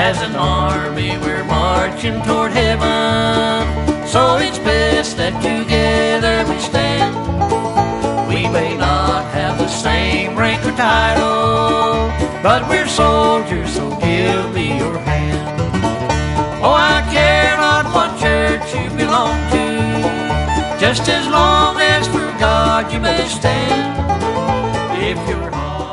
As an army we're marching toward heaven, so it's best that together we stand. We may not have the same rank or title, but we're soldiers, so give me your hand. Oh, I care not what church you belong to, just as long as for God you may stand. If your heart